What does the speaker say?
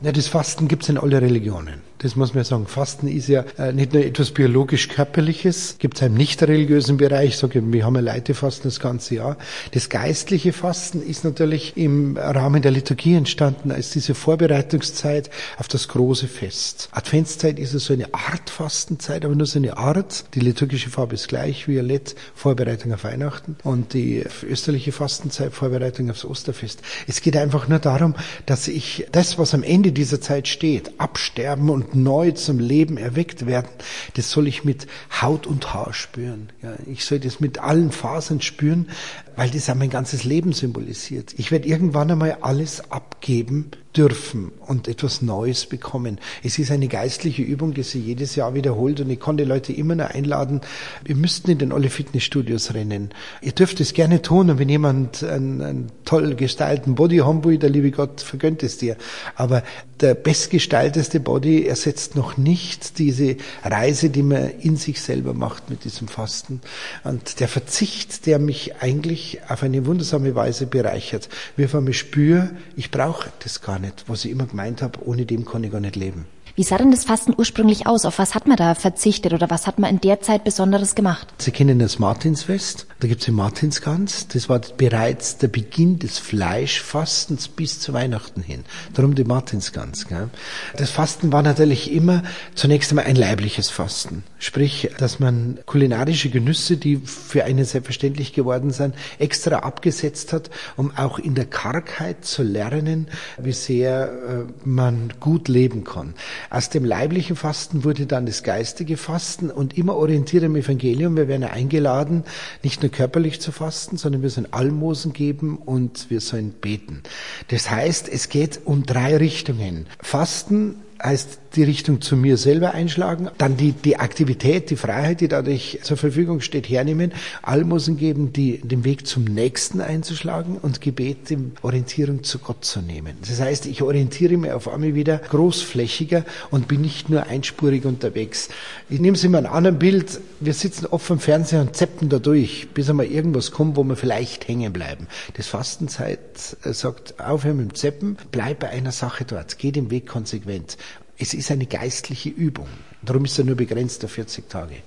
Ja, das Fasten gibt's in alle Religionen. Das muss man sagen. Fasten ist ja nicht nur etwas biologisch-körperliches, gibt's im nicht-religiösen Bereich. Ich sage, wir haben ja Leute fasten das ganze Jahr. Das geistliche Fasten ist natürlich im Rahmen der Liturgie entstanden als diese Vorbereitungszeit auf das große Fest. Adventszeit ist so eine Art Fastenzeit, aber nur so eine Art. Die liturgische Farbe ist gleich, Violett, Vorbereitung auf Weihnachten, und die österliche Fastenzeit, Vorbereitung aufs Osterfest. Es geht einfach nur darum, dass ich das, was am Ende dieser Zeit steht, absterben und neu zum Leben erweckt werden, das soll ich mit Haut und Haar spüren. Ja, ich soll das mit allen Fasern spüren, weil das auch mein ganzes Leben symbolisiert. Ich werde irgendwann einmal alles abgeben dürfen und etwas Neues bekommen. Es ist eine geistliche Übung, die sich jedes Jahr wiederholt, und ich kann die Leute immer noch einladen, wir müssten in alle Fitnessstudios rennen. Ihr dürft es gerne tun, und wenn jemand einen toll gestylten Body haben will, der liebe Gott vergönnt es dir. Aber der bestgestalteste Body ersetzt noch nicht diese Reise, die man in sich selber macht mit diesem Fasten. Und der Verzicht, der mich eigentlich auf eine wundersame Weise bereichert. Wie ich einmal spüre, ich brauche das gar nicht, was ich immer gemeint habe, ohne dem kann ich gar nicht leben. Wie sah denn das Fasten ursprünglich aus? Auf was hat man da verzichtet oder was hat man in der Zeit Besonderes gemacht? Sie kennen das Martinsfest, da gibt's den Martinsgans. Das war bereits der Beginn des Fleischfastens bis zu Weihnachten hin. Darum die Martinsgans. Gell? Das Fasten war natürlich immer zunächst einmal ein leibliches Fasten. Sprich, dass man kulinarische Genüsse, die für einen selbstverständlich geworden sind, extra abgesetzt hat, um auch in der Kargheit zu lernen, wie sehr man gut leben kann. Aus dem leiblichen Fasten wurde dann das geistige Fasten, und immer orientiert im Evangelium. Wir werden eingeladen, nicht nur körperlich zu fasten, sondern wir sollen Almosen geben und wir sollen beten. Das heißt, es geht um 3 Richtungen. Fasten heißt die Richtung zu mir selber einschlagen, dann die Aktivität, die Freiheit, die dadurch zur Verfügung steht, hernehmen, Almosen geben, den Weg zum Nächsten einzuschlagen, und Gebet, die Orientierung zu Gott zu nehmen. Das heißt, ich orientiere mich auf einmal wieder großflächiger und bin nicht nur einspurig unterwegs. Ich nehme es immer an einem anderen Bild, wir sitzen oft am Fernseher und zappen da durch, bis einmal irgendwas kommt, wo wir vielleicht hängen bleiben. Das Fastenzeit sagt, aufhören mit dem Zappen, bleib bei einer Sache dort, geh den Weg konsequent. Es ist eine geistliche Übung. Darum ist er nur begrenzt auf 40 Tage.